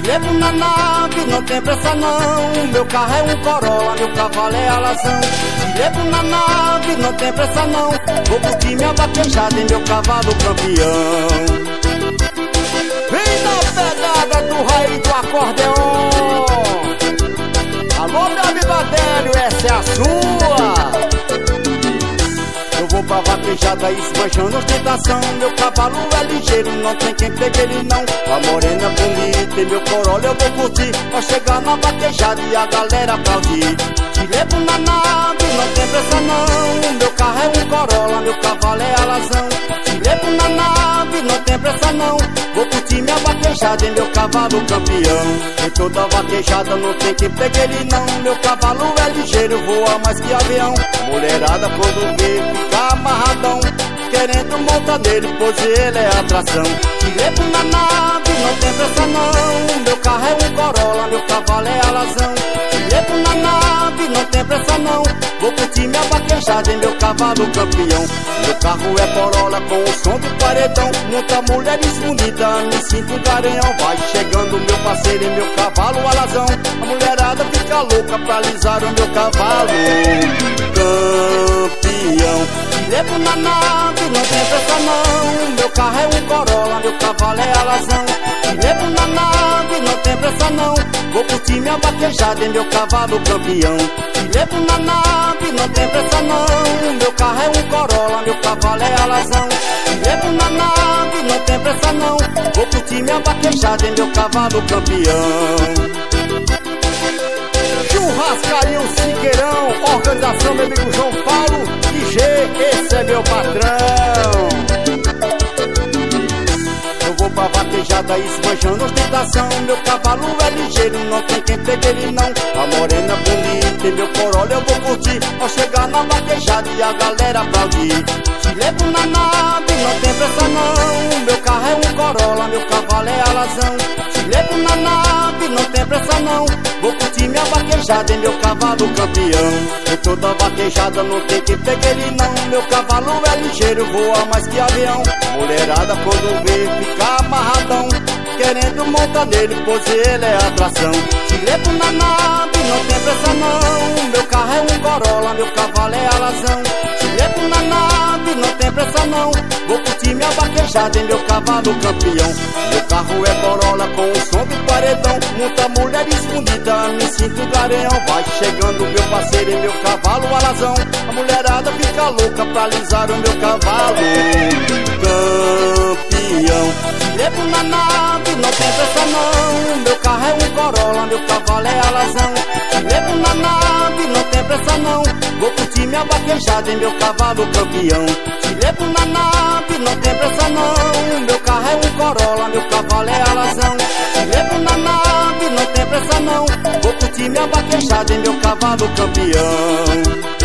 levo na nave, não tem pressa não. Meu carro é um Corolla, meu cavalo é alazão. Te levo na nave, não tem pressa não. Vou curtir minha vaquejada em meu cavalo campeão. Vem na pegada do rei do acordeon. Alô, meu amigo Adélio, essa é a sua. Eu vou pra vaquejada esbanjando ostentação. Meu cavalo é ligeiro, não tem quem pegue ele não. A morena bonita e meu Corolla eu vou curtir. Pra chegar na vaquejada e a galera aplaudir. Te levo na nave, não tem pressa não. Meu carro é um Corolla, meu cavalo é alazão. Te levo na nave, não tem pressa não. Vou curtir minha vaquejada e meu cavalo campeão. Em toda vaquejada não tem quem pegue ele não. Meu cavalo é ligeiro, voa mais que avião. Mulherada quando vê fica amarradão, querendo montar nele, pois ele é atração. Te levo na nave, não tem pressa não. Meu carro é um Corolla, meu cavalo é alazão. Te levo na nave, não tem pressa não. Vou curtir minha vaquejada em meu cavalo campeão. Meu carro é Corolla com o som do paredão. Muita mulheres bonitas, me sinto um garanhão. Vai chegando meu parceiro e meu cavalo alazão. A mulherada fica louca pra alisar o meu cavalo campeão. Te levo na nave, não tem pressa não. Meu carro é um Corolla, meu cavalo é alazão. Te levo na nave, não tem pressa não. Vou curtir minha vaquejada em meu cavalo campeão. Te levo na nave, não tem pressa não. Meu carro é um Corolla, meu cavalo é alazão. Te levo na nave, não tem pressa não. Vou curtir minha vaquejada em meu cavalo campeão. Churrascaria Siqueirão, organização meu amigo João Paulo IG, esse é meu patrão. Eu vou pra vaquejada esbanjando ostentação. Meu cavalo é ligeiro, não tem quem pegue ele não. A morena bonita e meu Corolla eu vou curtir. Ao chegar na vaquejada e a galera aplaudir. Te levo na nave, não tem pressa não. Meu carro é um Corolla, meu cavalo é alazão. Te levo na nave, não tem pressa não. Vou curtir minha vaquejada em meu cavalo campeão. Em toda vaquejada não tem quem pegue ele não. Meu cavalo é ligeiro, voa mais que avião. Mulherada quando vê fica amarradão, querendo montar nele, pois ele é atração. Te levo na nave, não tem pressa não. Meu carro é um Corolla, meu cavalo é alazão. Te levo na nave, não tem pressa não. Vou curtir minha vaquejada em meu cavalo campeão. Meu carro é Corolla com o som do paredão. Muita mulheres bonitas, me sinto garanhão. Vai chegando meu parceiro e meu cavalo alazão. A mulherada fica louca pra alisar o meu cavalo campeão. Te levo na nave, não tem pressa não. Meu carro é um Corolla, meu cavalo é alazão. Te levo na nave, não tem pressa não. Vou curtir minha vaquejada em meu cavalo campeão. Te levo na nave, não tem pressa não. Meu carro é um Corolla, meu cavalo é alazão. Te levo na nave, não tem pressa não. Vou curtir minha vaquejada em meu cavalo campeão.